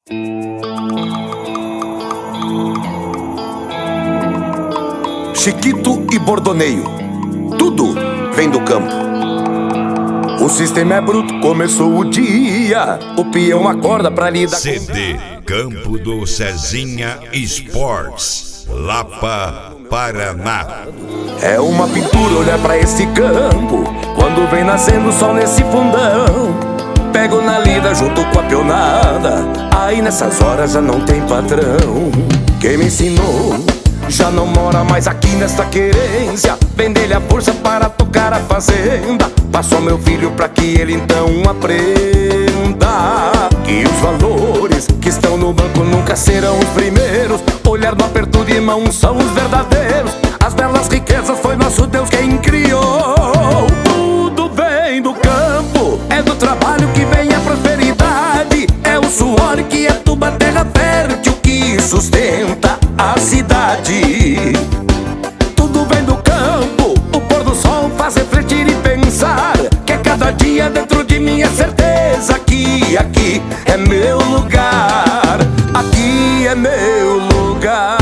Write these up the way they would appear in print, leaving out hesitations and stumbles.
Chiquito e bordoneio, tudo vem do campo. O sistema é bruto, começou o dia, o peão acorda pra lidar. CD Campo do Cezinha Sports, Lapa, Paraná. É uma pintura olhar pra esse campo, quando vem nascendo o sol nesse fundão. Pego na lida junto com a pionada, aí nessas horas já não tem patrão. Quem me ensinou já não mora mais aqui nesta querência. Vender-lhe a força para tocar a fazenda. Passou meu filho pra que ele então aprenda que os valores que estão no banco nunca serão os primeiros. Olhar no aperto de mão são os verdadeiros. As belas riquezas foi nosso Deus quem criou. Tudo vem do campo, é do trabalho que vem a prosperidade. É o suor que aduba a terra fértil que sustenta a cidade. Tudo vem do campo, o pôr do sol faz refletir e pensar que a cada dia dentro de mim é certeza que aqui é meu lugar. Aqui é meu lugar.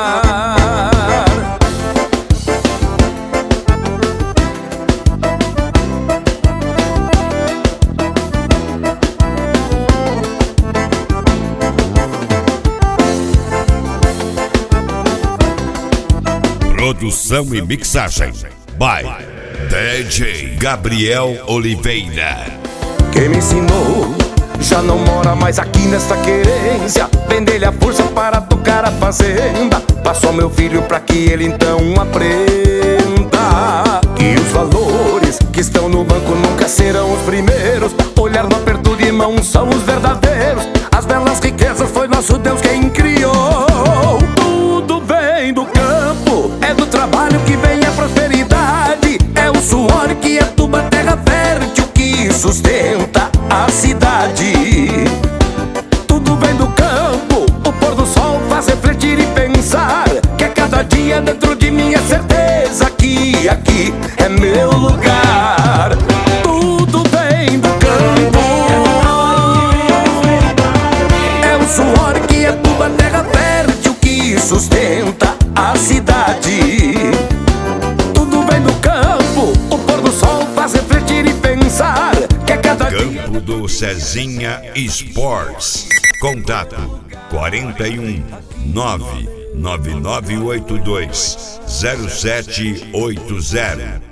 Produção e mixagem by DJ Gabriel Oliveira. Quem me ensinou já não mora mais aqui nesta querência. Vender-lhe a força para tocar a fazenda. Passou meu filho pra que ele então aprenda que os valores que estão no banco nunca serão os primeiros. Olhar no aperto de mão são os verdadeiros. As belas riquezas foi nosso Deus quem criou. Tudo vem do campo, é do trabalho que vem a prosperidade. É o suor que aduba a terra fértil que sustenta a cidade. Tudo vem do campo, o pôr do sol faz refletir e pensar que a cada dia dentro de mim é certeza que aqui é meu lugar. Tudo vem do campo, é o suor que aduba a terra fértil que sustenta a cidade. Tudo vem do campo, o pôr do sol faz refletir e pensar que a cada dia... Campo do Cezinha Sports. Contato 41 99982 0780.